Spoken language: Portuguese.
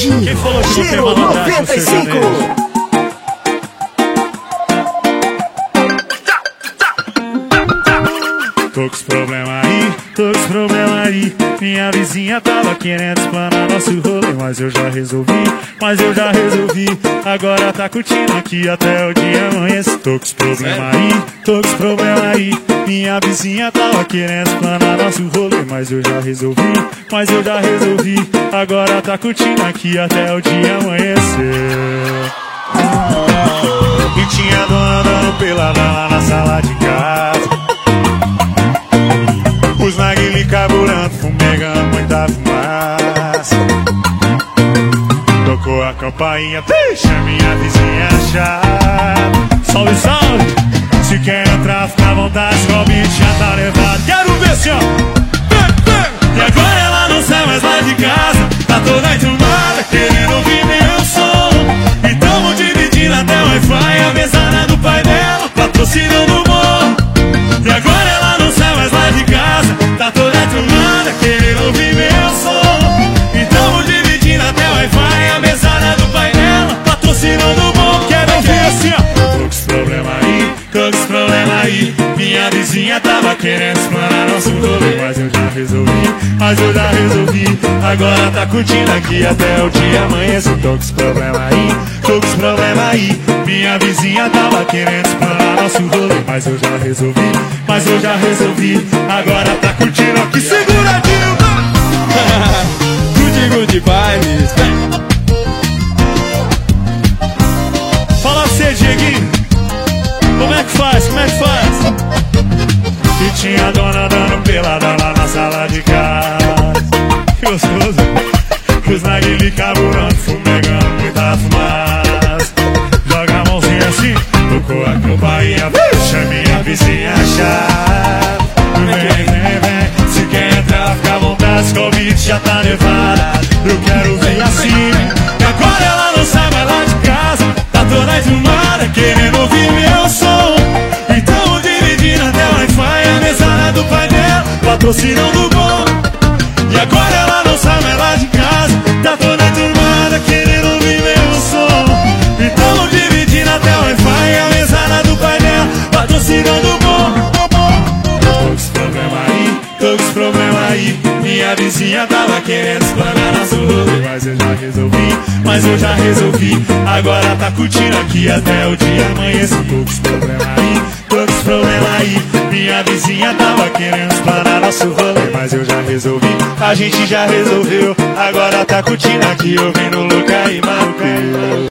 Quem falou que não tem Giro malandragem no 95. sertanejo? Tô com os problemas aí, Minha vizinha tava querendo explanar nosso rolê, mas eu já resolvi. Agora tá curtindo aqui até o dia amanhecer. Tô com os problemas aí, Minha vizinha tava querendo explanar nosso rolê, mas eu já resolvi. Agora tá curtindo aqui até o dia amanhecer. E tinha dona andando pelada lá na sala de casa. Os narguilé carburando, fumegando muita fumaça. Tocou a campainha, deixa minha vizinha chata. Salve, salve! Se quer entrar, fica à vontade, o beat já tá levado. Quero ver se ó. E agora ela não sai mais lá de casa, tá toda enturmada, querendo ouvir meu som. E tamo dividindo até o Wi-Fi, a mesada do pai dela, patrocinando o morro. E agora ela não sai mais lá de casa, tá toda enturmada, querendo ouvir meu som. E tamo dividindo até o Wi-Fi, a mesada do pai dela, patrocinando o morro. Quero ouvir assim, ó. Tô com os problemas aí, Minha vizinha tava querendo explanar nosso rolê, mas eu já resolvi. Agora tá curtindo aqui até o dia amanhecer. Tô com os problemas aí, Minha vizinha tava querendo explanar nosso rolê, mas eu já resolvi. Agora tá curtindo aqui, seguradinho. Good vibes. Fala pra você, Dieguinho, como é que faz? E tinha a dona dando pelada lá na sala de casa. Que gostoso. Os narguilé carburando, fumegando muita fumaça. Joga a mãozinha assim, tocou a campainha, deixa minha vizinha chata. Vem, se quer entrar, fica à vontade, que o beat já tá levado. Eu quero ver assim. E agora ela não sai mais lá de casa, tá toda enturmada, querendo ouvir meu som. Então dividindo até o Wi-Fi, a mesada do pai dela, patrocinando o bom. E agora ela não sai mais lá de casa, tá toda enturmada, querendo ouvir meu som. Então dividindo até o Wi-Fi, a mesada do pai dela, patrocinando o bom. Tô com os problemas aí, Minha vizinha tava querendo explanar nosso rolê, mas eu já resolvi. Agora tá curtindo aqui até o dia amanhecer. Tô com os problemas aí, Minha vizinha tava querendo explanar nosso rolê, mas eu já resolvi. A gente já resolveu, agora tá curtindo aqui, ouvindo Louca e Mais.